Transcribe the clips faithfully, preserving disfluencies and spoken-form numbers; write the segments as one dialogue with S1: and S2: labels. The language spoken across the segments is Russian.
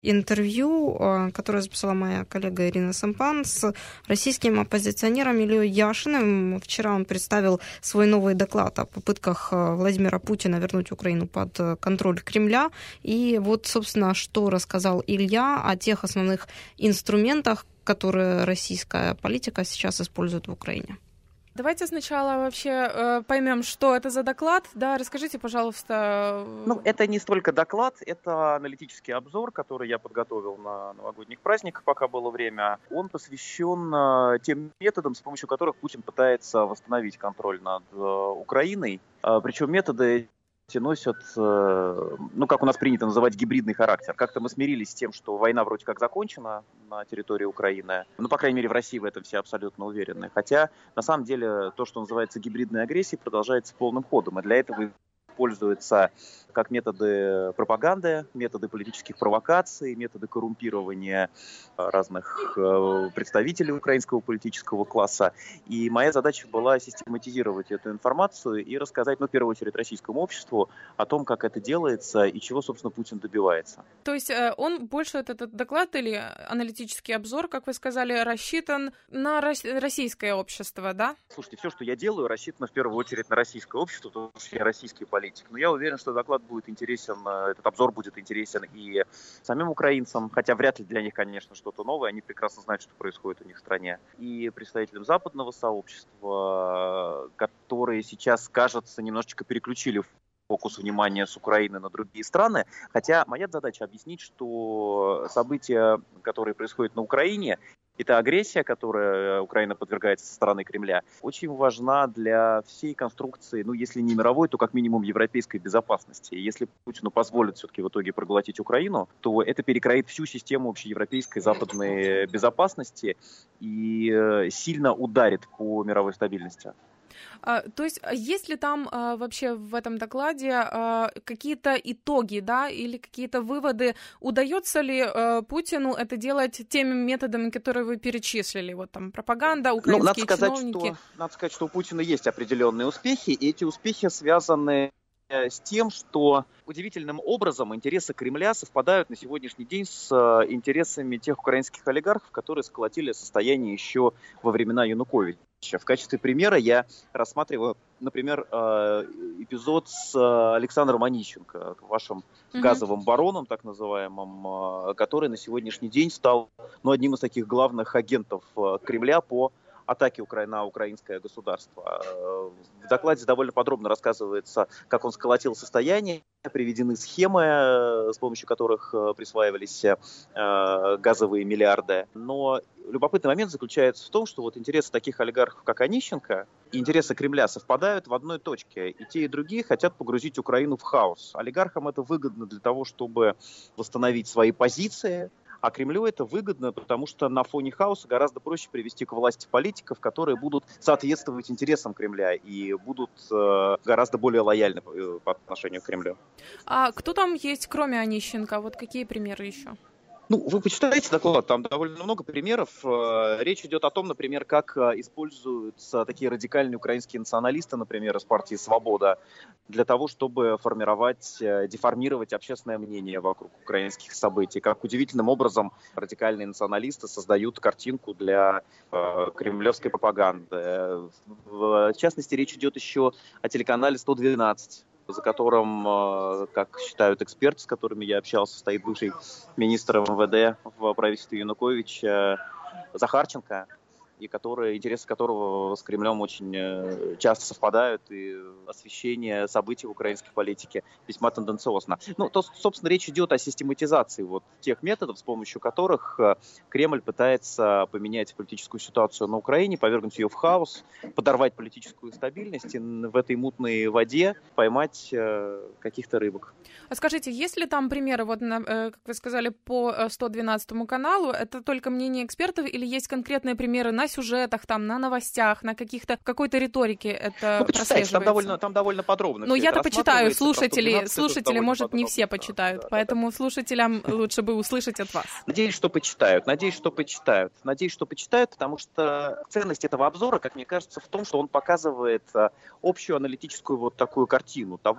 S1: интервью, которое записала моя коллега Ирина Сампан с российским оппозиционером Ильей Яшиным. Вчера он представил свой новый доклад о попытках Владимира Путина вернуть Украину под контроль Кремля. И вот, собственно, что рассказал Илья о тех основных инструментах, которые российская политика сейчас использует в Украине.
S2: Давайте сначала вообще э, поймем, что это за доклад. Да, расскажите, пожалуйста.
S3: Ну, это не столько доклад, это аналитический обзор, который я подготовил на новогодних праздниках, пока было время. Он посвящен э, тем методам, с помощью которых Путин пытается восстановить контроль над э, Украиной. Э, причем методы носят, ну, как у нас принято называть, гибридный характер. Как-то мы смирились с тем, что война вроде как закончена на территории Украины. Ну, по крайней мере, в России в этом все абсолютно уверены. Хотя, на самом деле, то, что называется гибридной агрессией, продолжается полным ходом. И для этого используются как методы пропаганды, методы политических провокаций, методы коррумпирования разных представителей украинского политического класса. И моя задача была систематизировать эту информацию и рассказать, ну, в первую очередь, российскому обществу о том, как это делается и чего, собственно, Путин добивается.
S2: То есть он больше, этот доклад или аналитический обзор, как вы сказали, рассчитан на российское общество, да?
S3: Слушайте, все, что я делаю, рассчитано в первую очередь на российское общество, потому что я российский политик. Но я уверен, что доклад будет интересен, этот обзор будет интересен и самим украинцам, хотя вряд ли для них, конечно, что-то новое, они прекрасно знают, что происходит у них в стране, и представителям западного сообщества, которые сейчас, кажется, немножечко переключили фокус внимания с Украины на другие страны, хотя моя задача объяснить, что события, которые происходят на Украине, эта агрессия, которой Украина подвергается со стороны Кремля, очень важна для всей конструкции, ну, если не мировой, то как минимум европейской безопасности. И если Путину позволят все-таки в итоге проглотить Украину, то это перекроит всю систему общеевропейской западной безопасности и сильно ударит по мировой стабильности.
S2: А, то есть есть ли там а, вообще в этом докладе а, какие-то итоги, да, или какие-то выводы? Удается ли а, Путину это делать теми методами, которые вы перечислили? Вот там пропаганда, украинские
S3: ну, надо сказать,
S2: чиновники.
S3: Что, надо сказать, что у Путина есть определенные успехи, и эти успехи связаны с тем, что удивительным образом интересы Кремля совпадают на сегодняшний день с интересами тех украинских олигархов, которые сколотили состояние еще во времена Януковича. В качестве примера я рассматриваю, например, эпизод с Александром Онищенко, вашим газовым бароном, так называемым, который на сегодняшний день стал, ну, одним из таких главных агентов Кремля по атаки на украинское государство. В докладе довольно подробно рассказывается, как он сколотил состояние, приведены схемы, с помощью которых присваивались газовые миллиарды. Но любопытный момент заключается в том, что вот интересы таких олигархов, как Онищенко, и интересы Кремля совпадают в одной точке. И те, и другие хотят погрузить Украину в хаос. Олигархам это выгодно для того, чтобы восстановить свои позиции, а Кремлю это выгодно, потому что на фоне хаоса гораздо проще привести к власти политиков, которые будут соответствовать интересам Кремля и будут э, гораздо более лояльны по отношению к Кремлю.
S2: А кто там есть, кроме Онищенко? Вот какие примеры еще?
S3: Ну, вы почитайте доклад, там довольно много примеров. Речь идет о том, например, как используются такие радикальные украинские националисты, например, из партии «Свобода», для того, чтобы формировать, деформировать общественное мнение вокруг украинских событий. Как удивительным образом радикальные националисты создают картинку для э, кремлевской пропаганды. В частности, речь идет еще о телеканале сто двенадцать. За которым, как считают эксперты, с которыми я общался, стоит бывший министр эм вэ дэ в правительстве Януковича Захарченко, и который, интересы которого с Кремлем очень часто совпадают, и освещение событий в украинской политике весьма тенденциозно. Ну, то, собственно, речь идет о систематизации вот тех методов, с помощью которых Кремль пытается поменять политическую ситуацию на Украине, повергнуть ее в хаос, подорвать политическую стабильность и в этой мутной воде поймать каких-то рыбок.
S2: А скажите, есть ли там примеры, вот, как вы сказали, по сто двенадцатому каналу, это только мнение экспертов, или есть конкретные примеры на сюжетах, там, на новостях, на каких-то, какой-то риторике это
S3: ну, прослеживается? Там довольно, там довольно подробно.
S2: Ну, я-то почитаю, слушатели, слушатели, может, не все почитают, да, поэтому да, да. слушателям лучше бы услышать от вас.
S3: Надеюсь, что почитают, надеюсь, что почитают. Надеюсь, что почитают, потому что ценность этого обзора, как мне кажется, в том, что он показывает общую аналитическую вот такую картину того,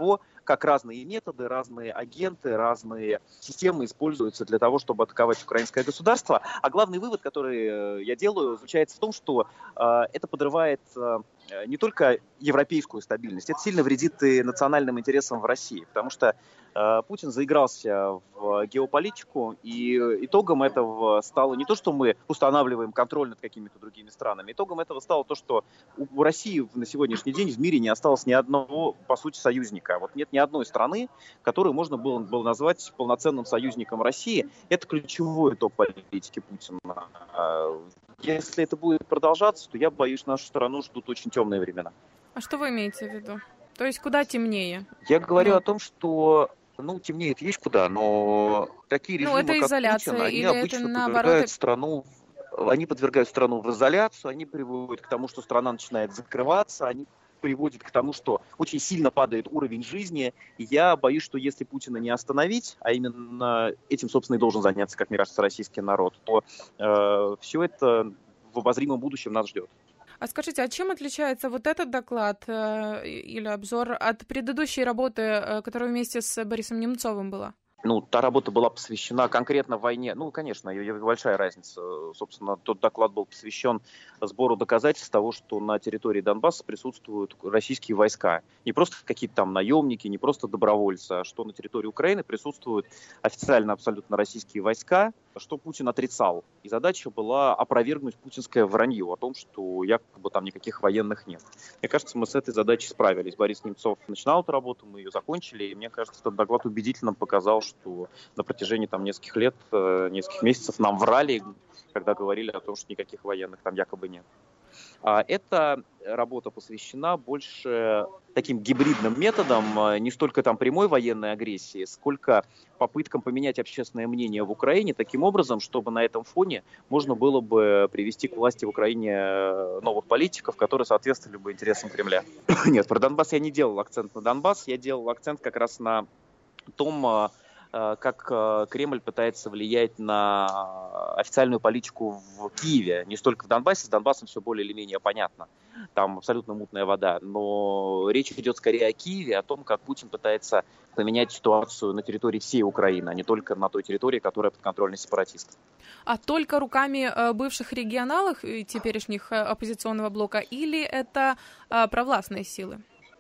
S3: как разные методы, разные агенты, разные системы используются для того, чтобы атаковать украинское государство. А главный вывод, который я делаю, заключается в том, что э, это подрывает э, не только европейскую стабильность, это сильно вредит и национальным интересам в России, потому что э, Путин заигрался в геополитику, и итогом этого стало не то, что мы устанавливаем контроль над какими-то другими странами, итогом этого стало то, что у России на сегодняшний день в мире не осталось ни одного, по сути, союзника. Вот нет ни одной страны, которую можно было, было назвать полноценным союзником России. Это ключевой итог политики Путина. Если это будет продолжаться, то я боюсь, нашу страну ждут очень темные времена.
S2: А что вы имеете в виду? То есть куда темнее?
S3: Я говорю
S2: ну.
S3: о том, что ну, темнеет есть куда, но такие режимы,
S2: ну, это
S3: как
S2: изоляция,
S3: Путин, они
S2: или
S3: обычно
S2: это,
S3: подвергают
S2: наоборот...
S3: страну Они подвергают страну в изоляцию, они приводят к тому, что страна начинает закрываться, они приводят к тому, что очень сильно падает уровень жизни. И я боюсь, что если Путина не остановить, а именно этим, собственно, и должен заняться, как мне кажется, российский народ, то э, все это в обозримом будущем нас ждет.
S2: А скажите, а чем отличается вот этот доклад э, или обзор от предыдущей работы, э, которая вместе с Борисом Немцовым была?
S3: Ну, та работа была посвящена конкретно войне. Ну, конечно, большая разница. Собственно, тот доклад был посвящен сбору доказательств того, что на территории Донбасса присутствуют российские войска. Не просто какие-то там наемники, не просто добровольцы, а что на территории Украины присутствуют официально абсолютно российские войска, что Путин отрицал. И задача была опровергнуть путинское вранье о том, что якобы там никаких военных нет. Мне кажется, мы с этой задачей справились. Борис Немцов начинал эту работу, мы ее закончили, и мне кажется, этот доклад убедительно показал, что на протяжении там нескольких лет, нескольких месяцев нам врали, когда говорили о том, что никаких военных там якобы нет. А эта работа посвящена больше таким гибридным методам, не столько там прямой военной агрессии, сколько попыткам поменять общественное мнение в Украине таким образом, чтобы на этом фоне можно было бы привести к власти в Украине новых политиков, которые соответствовали бы интересам Кремля. Нет, про Донбасс я не делал акцент на Донбасс, я делал акцент как раз на том, как Кремль пытается влиять на официальную политику в Киеве. Не столько в Донбассе, с Донбассом все более или менее понятно. Там абсолютно мутная вода. Но речь идет скорее о Киеве, о том, как Путин пытается поменять ситуацию на территории всей Украины, а не только на той территории, которая подконтрольна сепаратистам. А
S2: только руками бывших регионалов и теперешних оппозиционного блока, или это провластные силы?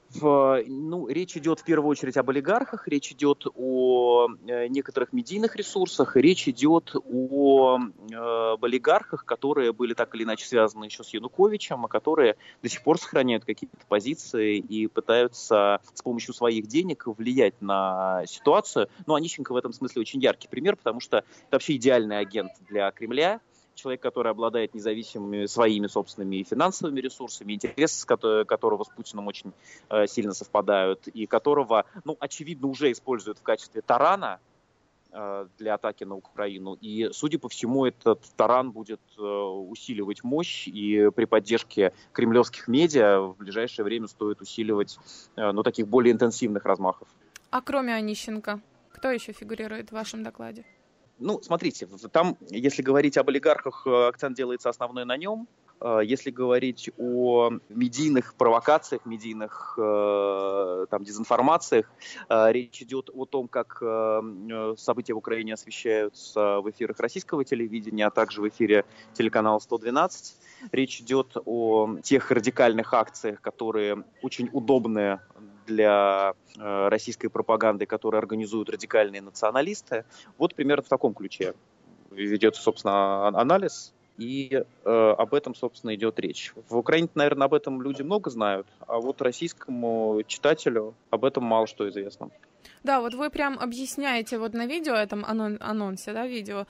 S3: Ну, речь идет в первую очередь об олигархах, речь идет о некоторых медийных ресурсах, речь идет о, об олигархах, которые были так или иначе связаны еще с Януковичем, а которые до сих пор сохраняют какие-то позиции и пытаются с помощью своих денег влиять на ситуацию. Ну, Онищенко в этом смысле очень яркий пример, потому что это вообще идеальный агент для Кремля. Человек, который обладает независимыми своими собственными финансовыми ресурсами, интересы которого с Путиным очень э, сильно совпадают, и которого, ну, очевидно, уже используют в качестве тарана э, для атаки на Украину. И, судя по всему, этот таран будет э, усиливать мощь, и при поддержке кремлевских медиа в ближайшее время стоит усиливать, э, ну, таких более интенсивных размахов.
S2: А кроме Онищенко, кто еще фигурирует в вашем докладе?
S3: Ну, смотрите, там, если говорить об олигархах, акцент делается основной на нем. Если говорить о медийных провокациях, медийных там, дезинформациях, речь идет о том, как события в Украине освещаются в эфирах российского телевидения, а также в эфире телеканала сто двенадцать. Речь идет о тех радикальных акциях, которые очень удобны для э, российской пропаганды, которые организуют радикальные националисты. Вот примерно в таком ключе ведется, собственно, анализ, и э, об этом, собственно, идет речь. В Украине, наверное, об этом люди много знают, а вот российскому читателю об этом мало что известно.
S2: Да, вот вы прям объясняете вот на видео, этом анон- анонсе, да, видео,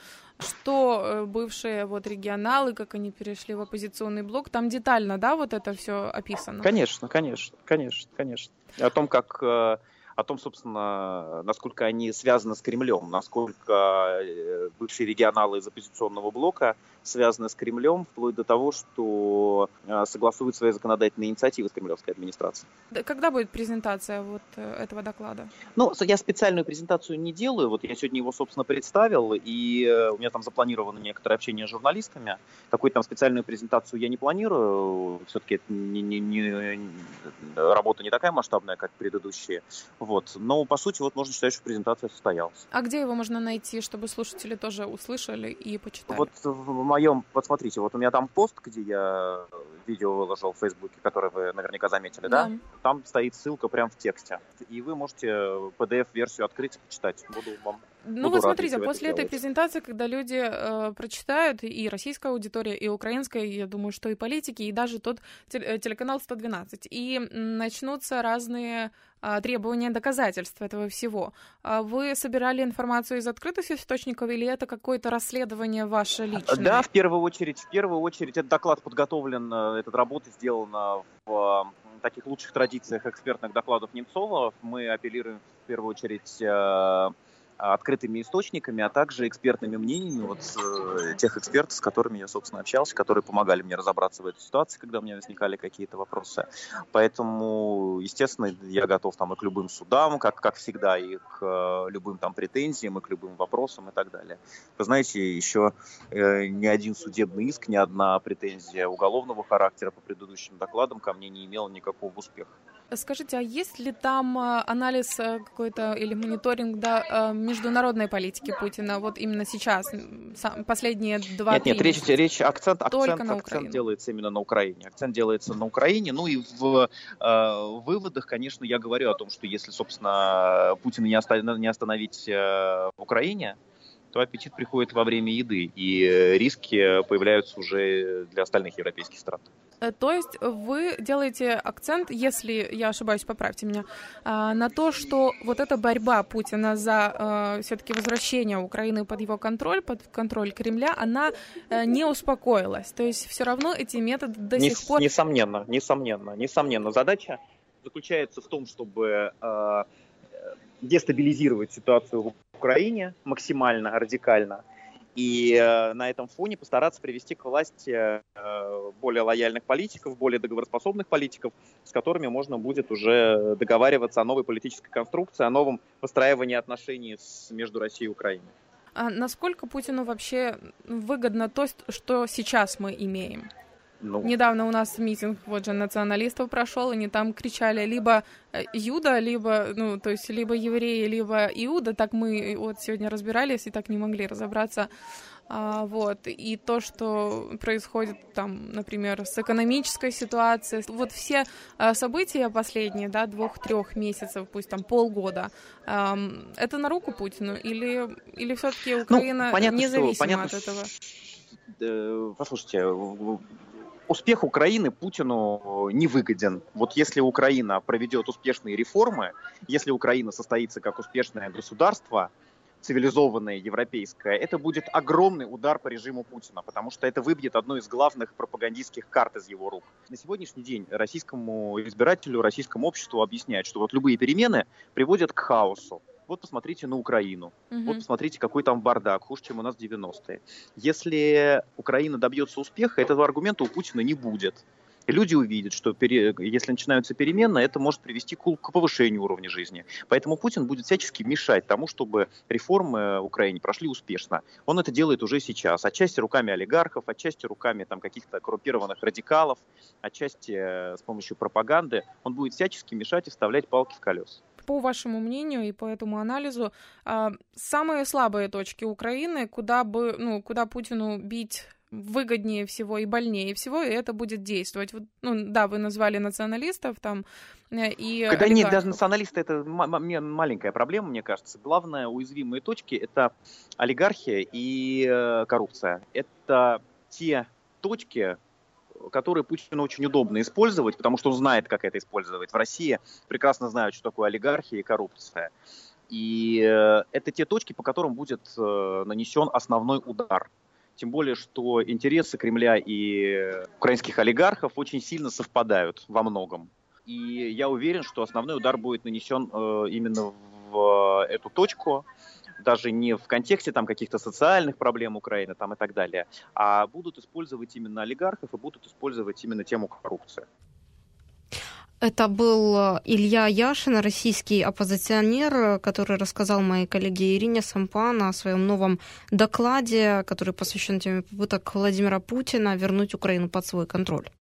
S2: что бывшие вот регионалы, как они перешли в оппозиционный блок, там детально, да, вот это все описано?
S3: Конечно, конечно, конечно, конечно. О том, как, о том, собственно, насколько они связаны с Кремлем, насколько бывшие регионалы из оппозиционного блока связаны с Кремлем, вплоть до того, что согласуют свои законодательные инициативы с кремлевской администрацией.
S2: Когда будет презентация вот этого доклада?
S3: Ну, я специальную презентацию не делаю. Вот я сегодня его, собственно, представил, и у меня там запланировано некоторое общение с журналистами. Какую-то там специальную презентацию я не планирую. Все-таки это не, не, не, работа не такая масштабная, как предыдущие. Вот. Но, по сути, вот можно считать, что презентация состоялась.
S2: А где его можно найти, чтобы слушатели тоже услышали и почитали?
S3: Вот в моем, вот смотрите, вот у меня там пост, где я видео выложил в Фейсбуке, который вы наверняка заметили, да? да? Там стоит ссылка прямо в тексте. И вы можете пи ди эф-версию открыть и почитать. Буду вам
S2: Ну Буду вот смотрите, после этой презентации, когда люди э, прочитают, и российская аудитория, и украинская, я думаю, что и политики, и даже тот телеканал сто двенадцать, и начнутся разные э, требования доказательств этого всего. Вы собирали информацию из открытых источников, или это какое-то расследование ваше личное?
S3: Да, в первую очередь, в первую очередь, этот доклад подготовлен, эта работа сделана в таких лучших традициях экспертных докладов Немцова. Мы апеллируем в первую очередь э, открытыми источниками, а также экспертными мнениями вот э, тех экспертов, с которыми я, собственно, общался, которые помогали мне разобраться в этой ситуации, когда у меня возникали какие-то вопросы. Поэтому, естественно, я готов там и к любым судам, как, как всегда, и к э, любым там претензиям, и к любым вопросам и так далее. Вы знаете, еще э, ни один судебный иск, ни одна претензия уголовного характера по предыдущим докладам ко мне не имела никакого успеха.
S2: Скажите, а есть ли там анализ какой-то или мониторинг, да, международной политики Путина вот именно сейчас, последние два-три
S3: месяца? Нет, нет, речь, речь акцент, акцент,
S2: на
S3: акцент делается именно на Украине. Акцент делается на Украине. Ну и в э, выводах, конечно, я говорю о том, что если, собственно, Путина не остановить, не остановить э, в Украине, то аппетит приходит во время еды, и риски появляются уже для остальных европейских стран.
S2: То есть вы делаете акцент, если я ошибаюсь, поправьте меня, на то, что вот эта борьба Путина за все-таки возвращение Украины под его контроль, под контроль Кремля, она не успокоилась. То есть все равно эти методы до
S3: Нес,
S2: сих пор...
S3: Несомненно, несомненно, несомненно. Задача заключается в том, чтобы э, дестабилизировать ситуацию в Украине максимально, радикально, и э, на этом фоне постараться привести к власти э, более лояльных политиков, более договороспособных политиков, с которыми можно будет уже договариваться о новой политической конструкции, о новом постраивании отношений с, между Россией и Украиной.
S2: А насколько Путину вообще выгодно то, что сейчас мы имеем? Ну. Недавно у нас митинг вот же националистов прошел, они там кричали либо Иуда, либо, ну, то есть либо евреи, либо Иуда, так мы вот сегодня разбирались и так не могли разобраться, а, вот, и то, что происходит там, например, с экономической ситуацией, вот все а, события последние, да, двух-трех месяцев, пусть там полгода, а, это на руку Путину или, или все-таки Украина ну, понятно, независима что, понятно, от этого?
S3: Что, послушайте, успех Украины Путину не выгоден. Вот если Украина проведет успешные реформы, если Украина состоится как успешное государство, цивилизованное, европейское, это будет огромный удар по режиму Путина, потому что это выбьет одну из главных пропагандистских карт из его рук. На сегодняшний день российскому избирателю, российскому обществу объясняют, что вот любые перемены приводят к хаосу. Вот посмотрите на Украину, угу. Вот посмотрите, какой там бардак, хуже, чем у нас в девяностые. Если Украина добьется успеха, этого аргумента у Путина не будет. И люди увидят, что пере... если начинаются перемены, это может привести к повышению уровня жизни. Поэтому Путин будет всячески мешать тому, чтобы реформы в Украине прошли успешно. Он это делает уже сейчас. Отчасти руками олигархов, отчасти руками там, каких-то коррумпированных радикалов, отчасти с помощью пропаганды. Он будет всячески мешать и вставлять палки в колеса.
S2: По вашему мнению и по этому анализу, самые слабые точки Украины, куда бы, ну, куда Путину бить выгоднее всего и больнее всего, и это будет действовать. Вот, ну, да, вы назвали националистов там и
S3: Когда нет, даже националисты, это м- маленькая проблема, мне кажется. Главное, уязвимые точки — это олигархия и э, коррупция. Это те точки, которые Путину очень удобно использовать, потому что он знает, как это использовать. В России прекрасно знают, что такое олигархия и коррупция. И э, это те точки, по которым будет э, нанесен основной удар. Тем более, что интересы Кремля и украинских олигархов очень сильно совпадают во многом. И я уверен, что основной удар будет нанесен э, именно в эту точку. даже не в контексте там каких-то социальных проблем Украины там, и так далее, а будут использовать именно олигархов и будут использовать именно тему коррупции.
S1: Это был Илья Яшин, российский оппозиционер, который рассказал моей коллеге Ирине Сампан о своем новом докладе, который посвящен теме попыток Владимира Путина вернуть Украину под свой контроль.